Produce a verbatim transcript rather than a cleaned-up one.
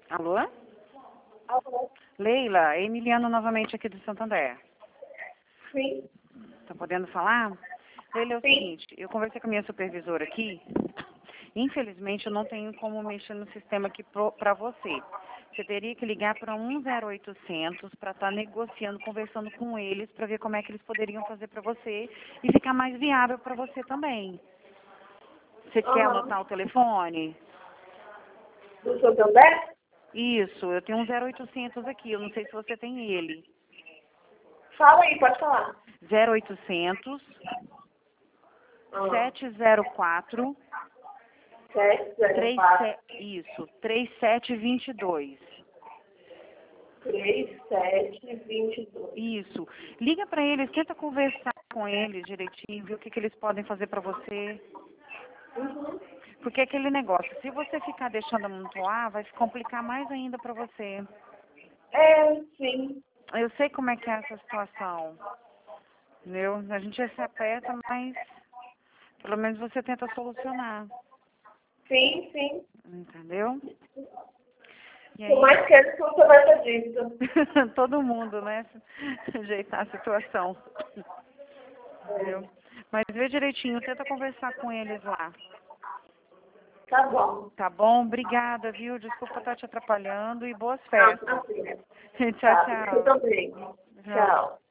Alô? Alô? Leila, é Emiliano novamente aqui do Santander. Sim. Tá podendo falar? Leila, é o Sim. seguinte, eu conversei com a minha supervisora aqui. Infelizmente, eu não tenho como mexer no sistema aqui para você. Você teria que ligar para um zero oitocentos para estar negociando, conversando com eles, para ver como é que eles poderiam fazer para você e ficar mais viável para você também. Você quer Aham. anotar o telefone? Do Santander? Isso, eu tenho um zero oitocentos aqui, eu não sei se você tem ele. Fala aí, pode falar. zero oitocentos, Ah. sete zero quatro, sete zero três quatro, sete, isso, três sete dois dois. três sete dois dois. Isso. Liga para eles, tenta conversar com eles direitinho, ver o que, que eles podem fazer para você. Uhum. Porque é aquele negócio, se você ficar deixando amontoar, vai complicar mais ainda para você. É, sim. Eu sei como é que é essa situação. Entendeu? A gente se aperta, mas pelo menos você tenta solucionar. Sim, sim. Entendeu? E Por aí, mais que eles que você vai ter disso. todo mundo, né? Ajeitar a situação. Entendeu? Mas vê direitinho, tenta conversar com eles lá. Tá bom. Tá bom? Obrigada, viu? Desculpa estar te atrapalhando e boas Não, festas. tranquilo. Tchau, Tá, você tchau. também. Tchau. Tchau.